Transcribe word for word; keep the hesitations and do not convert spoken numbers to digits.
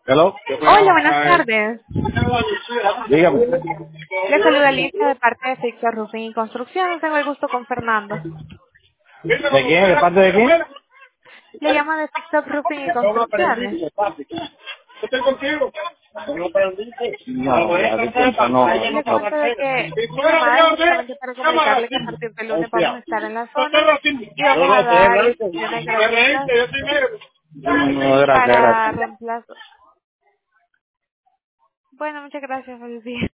Hello. Hola, buenas tardes. Dígame. Le saluda Lisa de parte de Fixer Roofing y Construcción. Tengo el gusto con Fernando. ¿De quién? ¿De parte de quién? Le llamo de Fixer Roofing y Construcciones. Estoy contigo. No, ya disculpa, no. Le no. cuento de que mi llamada es únicamente para comunicarle que a partir del lunes vamos a estar en la zona y vamos a dar instrucciones gratuitas No, gracias, para gracias. reemplazo. Bueno, muchas gracias. Feliz día.